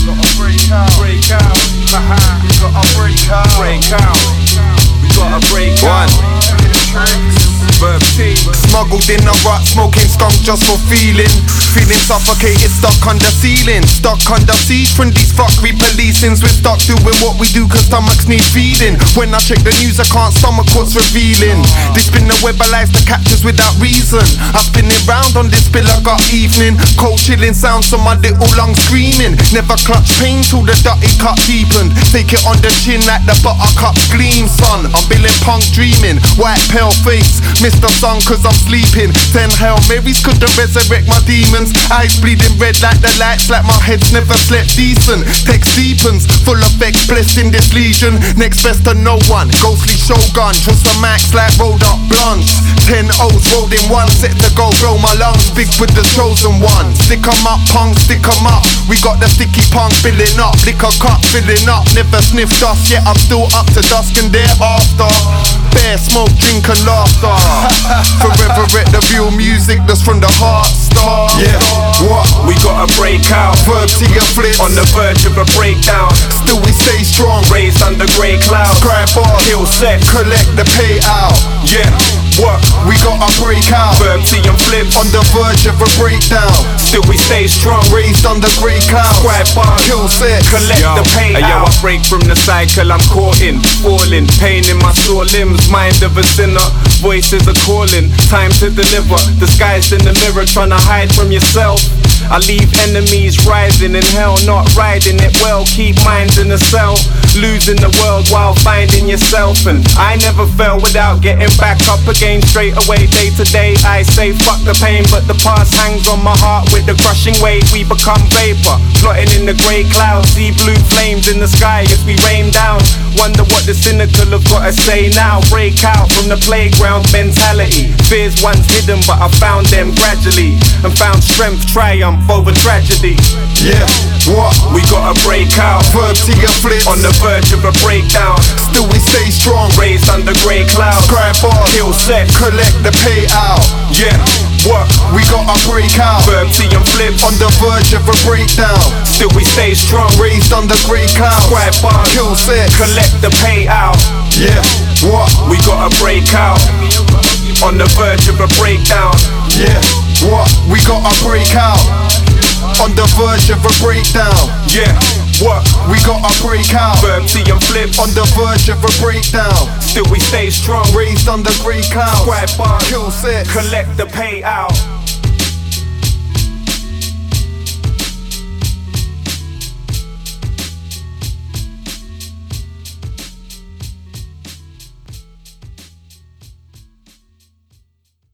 gotta break out. Break out. Haha. We gotta break out. Break out. We gotta break out. Verb team. Smuggled in a rut, smoking skunk just for feeling. Feeling suffocated, stuck under ceiling. Stuck under siege from these fuckery policings. We're stuck doing what we do cause stomachs need feeding. When I check the news I can't stomach what's revealing. They spin the web of lies to captures without reason. I spin it round on this bill I got evening. Cold chilling sounds from my little lungs screaming. Never clutch pain till the dirty cut deepened. Take it on the chin like the buttercup gleam, son. I'm billing punk dreaming. White pale face, Mr. Sun cause I'm sleeping. 10 Hail Marys couldn't resurrect my demons. Eyes bleeding red like the lights, like my head's never slept decent. Text deepens, full effects blessed in this legion. Next best to no one, ghostly shogun. Just a max like rolled up blunts. 10 O's rolled in one, set to go blow my lungs. Big with the chosen one. Stick 'em up, punk, stick 'em up. We got the sticky punk filling up. Liquor cup filling up. Never sniff dust yet, I'm still up to dusk and thereafter. Bear smoke, drink and laughter. Forever at the real music that's from the heart start. Yeah, what? We gotta break out. Verb to your flips. On the verge of a breakdown. Still we stay strong. Raised under grey clouds. Scribe bars. Kill sex. Collect the payout. Yeah, what? We gotta break out. Verb T and flips. On the verge of a breakdown. Still we stay strong. Raised under grey clouds. Scribe bars. Kill sex. Collect the payout. Yo, I break from the cycle I'm caught in. Falling, pain in my sore limbs. Mind of a sinner. Voices are calling. Time to deliver. Disguised in the mirror, trying to hide from yourself. I leave enemies rising in hell, not riding it well. Keep minds in a cell, losing the world while finding yourself. And I never fell without getting back up again. Straight away, day to day, I say fuck the pain, but the past hangs on my heart with the crushing weight. We become vapor, floating in the grey clouds. See blue flames in the sky as we rain down. Wonder what the cynical have got to say now. Break out from the playground mentality. Fears once hidden, but I found them gradually and found strength, triumph over tragedy. Yeah, what? We gotta break out. Verb to your flips. On the verge of a breakdown. Still we stay strong. Raised under grey clouds. Scribe bars. Kill sex. Collect the payout. Yeah, what? We gotta break out. Verb T and flips. On the verge of a breakdown. Still we stay strong. Raised under grey clouds. Scribe bars. Kill sex. Collect the payout. Yeah, what? We gotta break out. On the verge of a breakdown. Yeah, what? We gotta break out. On the verge of a breakdown. Yeah, what? We gotta break out. Verb T and flips. On the verge of a breakdown. Still we stay strong. Raised under grey clouds. Scribe bars. Kill sex. Collect the payout.